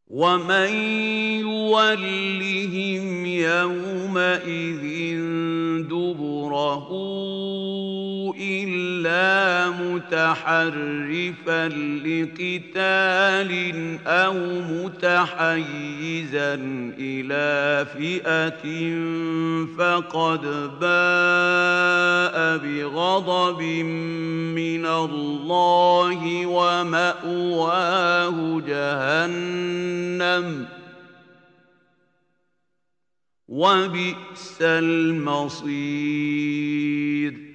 ومن يولهم يومئذ دبره إلا متحرفا لقتال أو متحيزا إلى فئة فقد باء بغضب من الله ومأواه جهنم وبئس المصير